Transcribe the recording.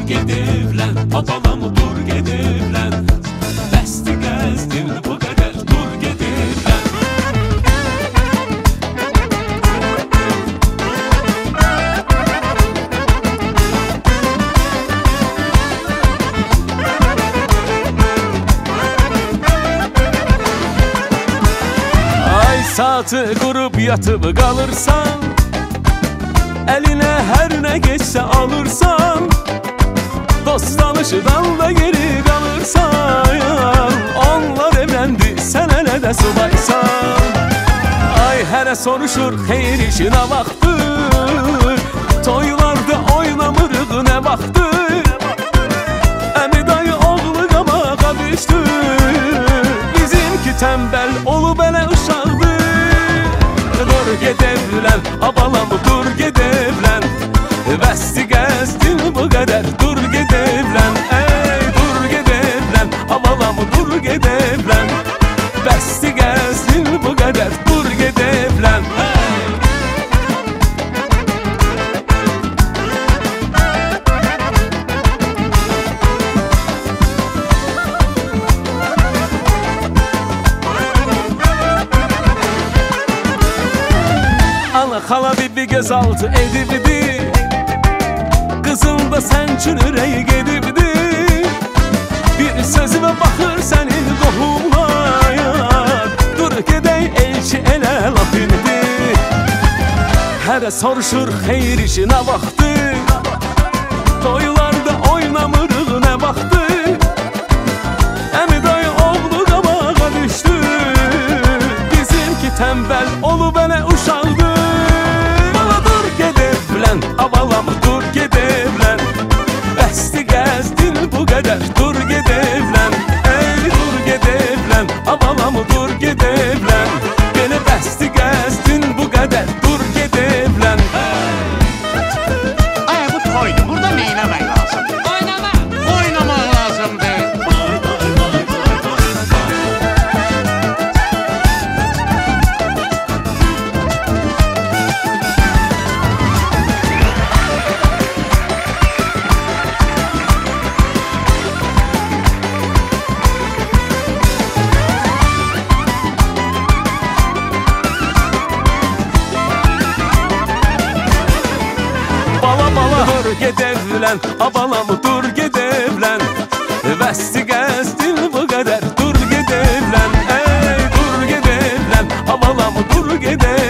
gedevlən, abalamı dur gedevlən. Bəsdi gəzdin bu qədər, dur gedevlən. Ay saatı qurub yatıb qalırsan, əlinə hər nə geçsə alırsan, dost danışıdan da geri qalırsan. Onlar evləndi, sən hələ də subaysan. Ay hərə soruşur, xeyir işinə vaxtdır, toylarda oynamırıq nə vaxtdır. Əmi dayı oğlu qabağa düşdü, bizimki tənbəl olub elə uşaqdır. Dur gedevlən, abalamı dur gedevlən. Bəsdi gəzdin bu qədər, dur gedevlən. Ey dur gedevlən, abalamı dur gedevlən. Bəsdi gəzdin bu qədər, dur gedevlən. Ana xala bibi gözaltı edibdi, qızım da sən üçün ürəyi gedibdi. Bir sözümə baxır sənin qohumlar, dur gedək elçi elə laf indi. Hərə soruşur, xeyir işinə vaxtdır, toylarda oynamırıq nə vaxtdır. Əmi dayı oğlu qabağa düşdü, bizimki tənbəl olub elə uşaqdır. Bala dur gedevlən, abalamı dur gedevlən. Bəsdi gəzdin bu qədər, dur gedevlən. Ey dur gedevlən, abalamı dur gedevlən. Belə bəsdi gəzdin bu qədər, dur gedevlən. Ay bu toydu, burada nə eləmək lazımdır? Oynamaq lazımdır. Dur gedevlən, abalamı dur gedevlən. Bəsdi gəzdin bu qədər, dur gedevlən. Ey dur gedevlən, abalamı dur gedevlən.